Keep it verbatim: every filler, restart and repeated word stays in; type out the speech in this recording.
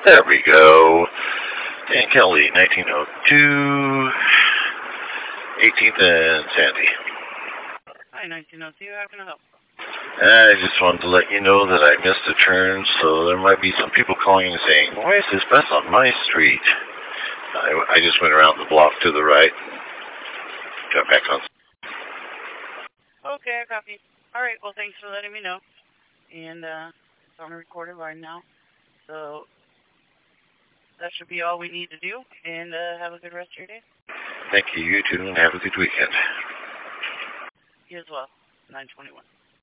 There we go. Dan Kelly, nineteen oh two, eighteenth and Sandy. Hi, nineteen oh two. How can I help? I just wanted to let you know that I missed a turn, so there might be some people calling and saying, why is this bus on my street? I, I just went around the block to the right. Got back on. Okay, I copy. All right, well, thanks for letting me know. And uh, it's on a recorded line now. So that should be all we need to do. And uh, have a good rest of your day. Thank you, you too, and have a good weekend. You as well. nine twenty-one.